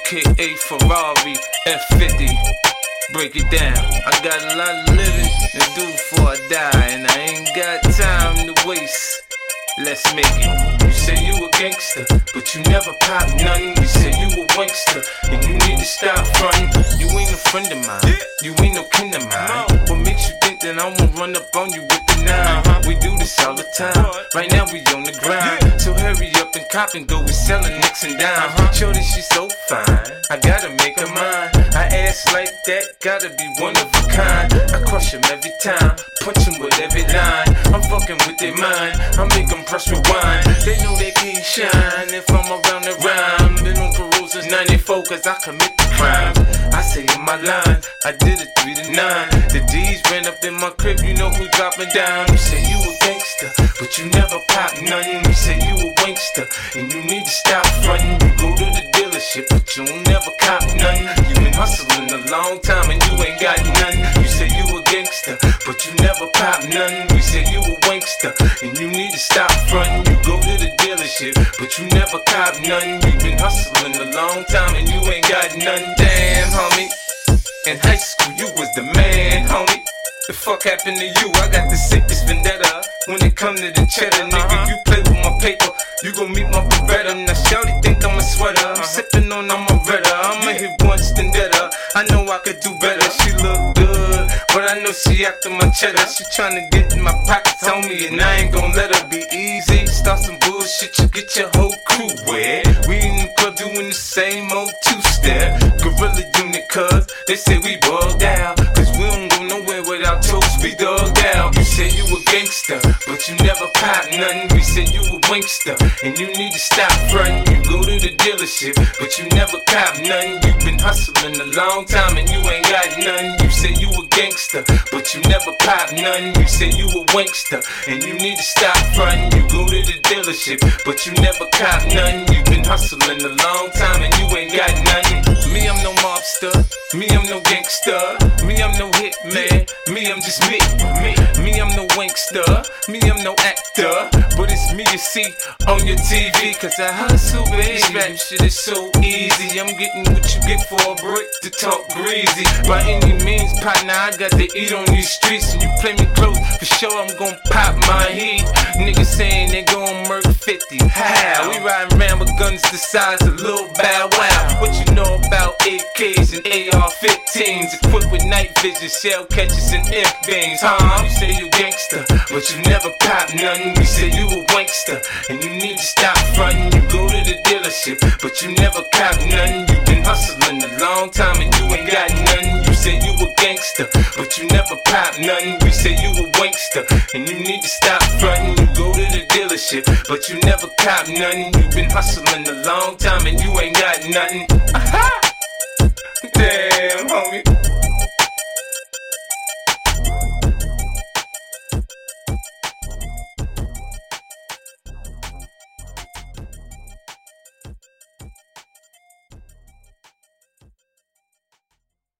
aka Ferrari F50. Break it down. I got a lot of living to do before I die, and I ain't got time to waste. Let's make it. You say you a gangster, but you never pop nothing. You say you a wankster, and you need to stop frontin'. You ain't a friend of mine, you ain't no kin of mine. What makes you think that I won't run up on you with the 9? We do this all the time. Right now we on the grind, so hurry up and cop and go. We sellin' nicks and dimes. Shorty, she so fine, I gotta make her mine. I ass like that, gotta be one of a kind. I crush him every time, punch him with every line. I'm fucking with their mind, I make them press rewind. They know they can't shine if I'm around the rhyme. Been on parole since 94 cause I commit the crime. I say in my line, I did it 3 to 9. The D's ran up in my crib, you know who dropping down. You say you a gangster, but you never pop nothing. You say you a wankster, and you need to stop frontin'. You go to the dealership, but you don't never cop nothing. You been hustling a long time and you ain't got nothing. You say you a gangster, but you never pop nothing. You say you a wankster, and you need to stop frontin'. You go to the dealership, but you never cop nothing. You been hustling a long time and you ain't got nothing. Damn, homie, in high school you was the man, homie. The fuck happened to you? I got the sickest vendetta. When it come to the cheddar, nigga, you play with my paper, you gon' meet my Beretta. Now shawty think I'm a sweater, I'm sippin' on Amaretta. I'ma hit once then better. I know I could do better. She look good, but I know she after my cheddar. She tryna get in my pockets on me, and I ain't gon' let her be easy. Start some bullshit, you get your whole crew wet. We in the club doing the same old two-step. Gorilla unit, cuz they say we bugged out, cause we don't go nowhere without toast, we dug out. You say you a gangster, but you never pop nothing. We say you a wankster, and you need to stop frontin'. You go to the dealership, but you never cop nothing. You been hustling a long time and you ain't got nothing. You say you a gangster, but you never pop nothing. You say you a wankster, and you need to stop frontin'. You go to the dealership, but you never cop nothing. You been hustling a long time and you ain't got nothing. Me, I'm no mobster. Me, I'm no gangster. Me, I'm no hitman. Me, I'm just me. Me, I'm no wankster. Me, I'm no actor. But it's me you see on your TV, cause I hustle, baby. This rap shit is so easy. I'm getting what you get for a brick to talk greasy. By any means, partner, I got to eat on these streets. And you play me close, for sure I'm gon' pop my heat. Niggas saying they gon' murk 50. How? We riding around with guns the size of Lil Bow Wow. What you know about AKs and AR-15s? Equipped with night vision, shell catchers and F-beams, huh? You say you gangster, but you never pop nothing. You say you a wankster, and you need to stop frontin'. You go to the dealership, but you never cop nothing. You been hustling a long time and you ain't got nothing. You say you a gangster, but you never pop nothing. We say you a wankster, and you need to stop frontin'. You go to the dealership, but you never cop nothing. You been hustling a long time and you ain't got nothing. Damn, homie.